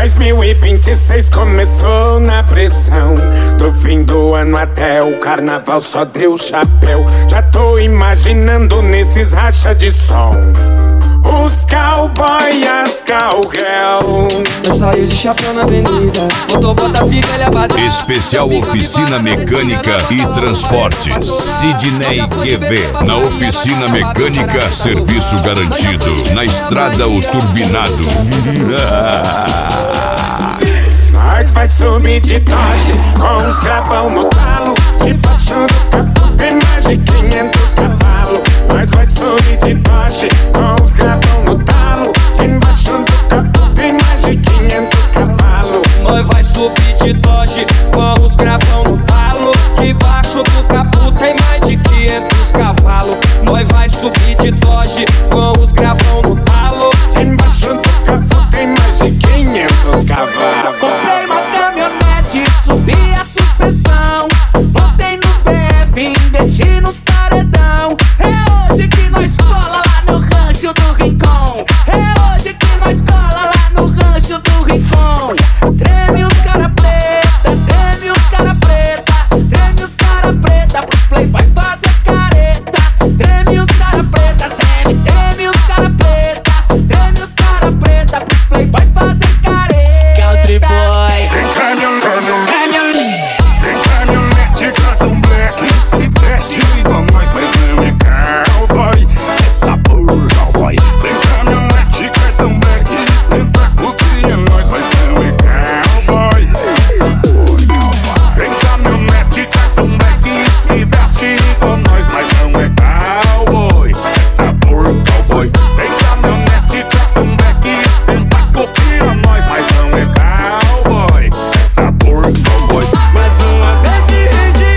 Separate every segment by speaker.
Speaker 1: 2026 começou na pressão. Do fim do ano até o carnaval só deu chapéu. Já tô imaginando nesses racha de som os cowboy e as cowgirl.
Speaker 2: Eu saio de chapéu na avenida, motobota fica ele abadá.
Speaker 3: Especial Oficina Mecânica e Transportes Sidney QV. Na Oficina Mecânica, serviço garantido. Na estrada, o turbinado.
Speaker 1: Nós vai subir de Dodge com os gravão no talo. Debaixo do capô tem mais de 500 cavalos. Nós vai subir de Dodge com os gravão no talo. Embaixo do capô tem mais de 500 cavalos.
Speaker 2: Nós vai subir de Dodge com os gravão no talo. Debaixo do capô tem mais de 500 cavalos. Nós vai subir de Dodge com os gravão no talo.
Speaker 1: Embaixo do capô tem mais de 500 cavalos.
Speaker 4: Comprei uma caminhonete, subi a suspensão. Botei no BF, investi nos paredão. É hoje que nós cola lá no rancho do Rincon. É hoje que nós cola lá no rancho do Rincon. Treme os cara preta, treme os cara preta. Treme os cara preta pros playboys fazer careta. Treme os cara preta, treme, treme os cara preta. Treme os cara preta pros playboys fazer careta. Country boy.
Speaker 1: Caminhonete Cartão Black se veste igual nós, mas não é cowboy, é sabor cowboy. Tem caminhonete Cartão Black, tenta copiar nós, mas não é cowboy, é sabor cowboy. Tem caminhonete Cartão Black se veste igual nós, mas não é cowboy, é sabor cowboy. Tem caminhonete Cartão Black, tenta copiar nós, mas não é cowboy, é sabor cowboy.
Speaker 4: Mais uma vez me rendi,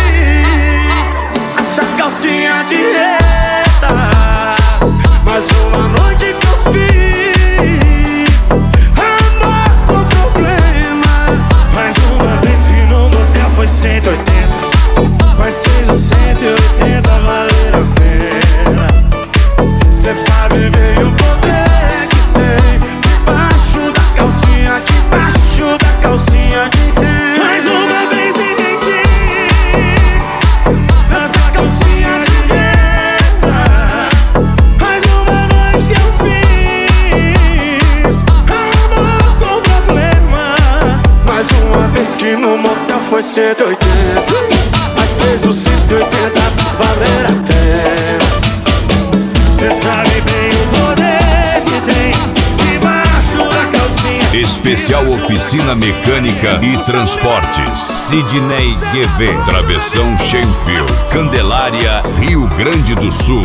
Speaker 4: essa calcinha de reta. Mais uma noite que eu fiz amor com problema. Mais uma vez que no motel foi 180, mas seja 180 valer a pena. Cê sabe bem o poder que tem debaixo da calcinha, debaixo da calcinha de reta. Mais uma vez me rendi, essa calcinha de reta. Mais uma noite que eu fiz amor com problema. Mais uma vez que no motel foi 180, mas fez o 180 valer a pena. Cê sabe bem o poder que tem debaixo da calcinha.
Speaker 3: Especial Oficina Mecânica e Transportes Sidney QV. Travessão Shenfield, Candelária, Rio Grande do Sul.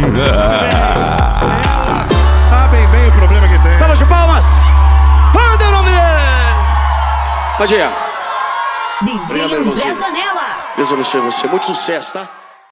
Speaker 5: Sabem bem o problema que tem.
Speaker 2: Salva de palmas! Manda o nome dele! Pode ir.
Speaker 6: DJ André Zanella.
Speaker 2: Deus abençoe você. Muito sucesso, tá?